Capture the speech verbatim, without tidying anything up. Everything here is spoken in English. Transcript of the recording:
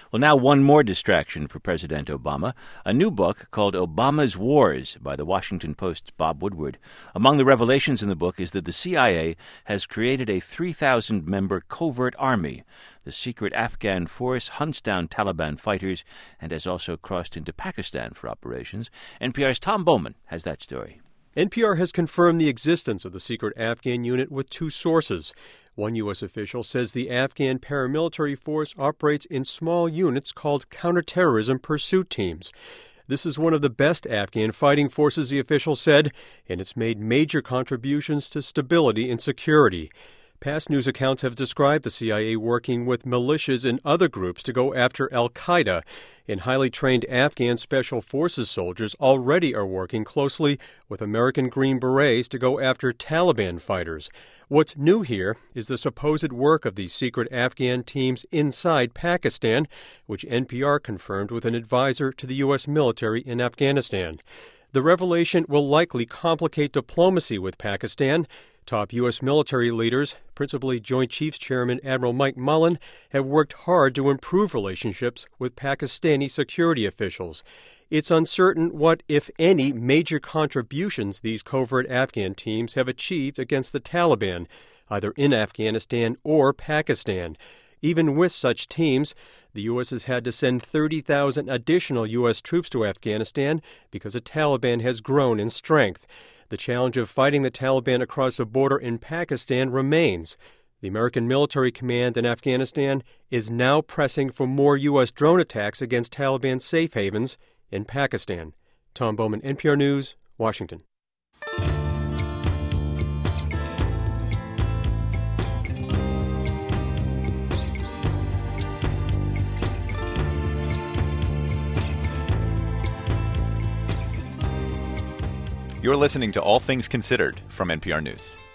Well, now one more distraction for President Obama, a new book called Obama's Wars by the Washington Post's Bob Woodward. Among the revelations in the book is that the C I A has created a three thousand member covert army. The secret Afghan force hunts down Taliban fighters and has also crossed into Pakistan for operations. N P R's Tom Bowman has that story. N P R has confirmed the existence of the secret Afghan unit with two sources. One U S official says the Afghan paramilitary force operates in small units called counterterrorism pursuit teams. This is one of the best Afghan fighting forces, the official said, and it's made major contributions to stability and security. Past news accounts have described the C I A working with militias and other groups to go after al-Qaeda, and highly trained Afghan Special Forces soldiers already are working closely with American Green Berets to go after Taliban fighters. What's new here is the supposed work of these secret Afghan teams inside Pakistan, which N P R confirmed with an advisor to the U S military in Afghanistan. The revelation will likely complicate diplomacy with Pakistan. Top U S military leaders, principally Joint Chiefs Chairman Admiral Mike Mullen, have worked hard to improve relationships with Pakistani security officials. It's uncertain what, if any, major contributions these covert Afghan teams have achieved against the Taliban, either in Afghanistan or Pakistan. Even with such teams, the U S has had to send thirty thousand additional U S troops to Afghanistan because the Taliban has grown in strength. The challenge of fighting the Taliban across the border in Pakistan remains. The American military command in Afghanistan is now pressing for more U S drone attacks against Taliban safe havens in Pakistan. Tom Bowman, N P R News, Washington. You're listening to All Things Considered from N P R News.